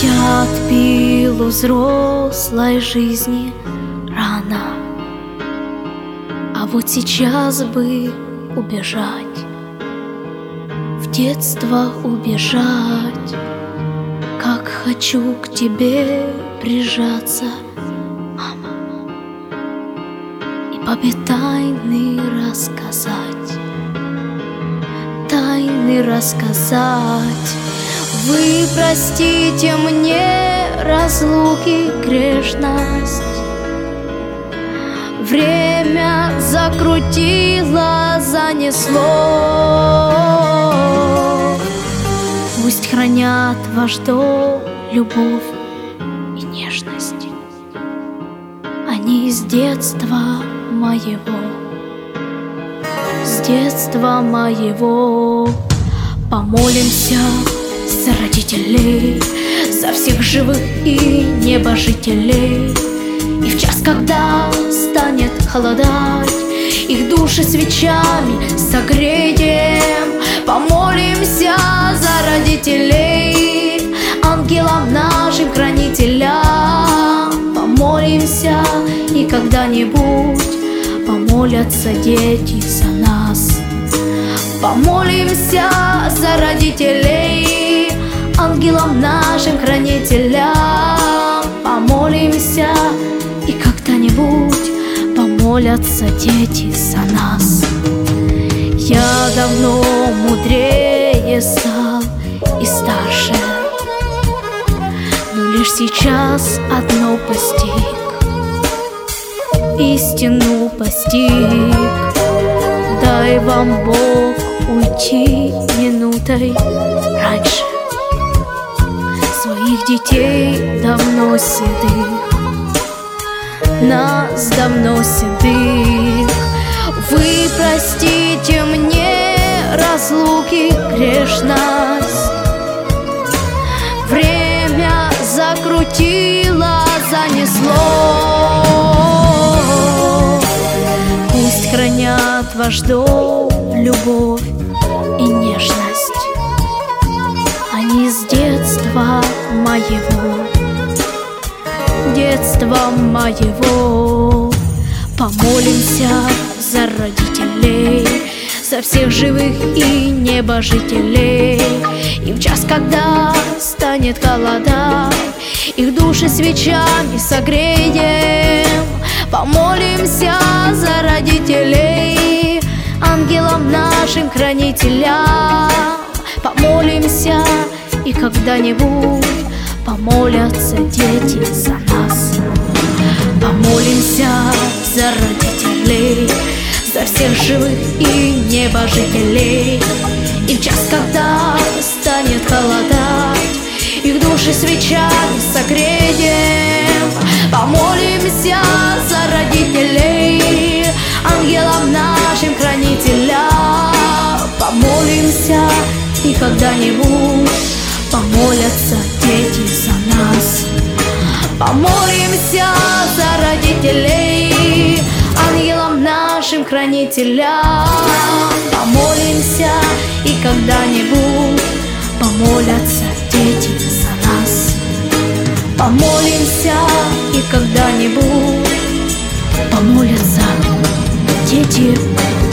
Я отпил у взрослой жизни рано, а вот сейчас бы убежать, в детство убежать. Как хочу к тебе прижаться, мама, и побе тайны рассказать, тайны рассказать. Вы простите мне разлуки грешность, время закрутило, занесло. Пусть хранят ваш дом любовь и нежность, они из детства моего, с детства моего. Помолимся за родителей, за всех живых и небожителей. И в час, когда станет холодать, их души свечами согреем. Помолимся за родителей, ангелам нашим хранителям. Помолимся, и когда-нибудь помолятся дети за нас. Помолимся за родителей, ангелам нашим хранителям. Помолимся, и когда-нибудь помолятся дети за нас. Я давно мудрее стал и старше, но лишь сейчас одно постиг, истину постиг. Дай вам Бог уйти минутой раньше своих детей давно седых, нас давно седых. Вы простите мне разлуки грешность, время закрутило, занесло. Пусть хранят ваш дом любовь и нежность, они с детства моего, детства моего. Помолимся за родителей, за всех живых и небожителей. И в час, когда станет холодать, их души свечами согреем. Помолимся за родителей, ангелам нашим хранителям. Помолимся, и когда-нибудь помолятся дети за нас. Помолимся за родителей, за всех живых и небожителей. И в час, когда станет холодать, их души свечами согреем. Помолимся за родителей, ангелам нашим хранителям. Помолимся, и когда-нибудь помолятся дети за нас. Помолимся за родителей, ангелам нашим хранителям. Помолимся, и когда-нибудь помолятся дети за нас. Помолимся, и когда-нибудь помолятся дети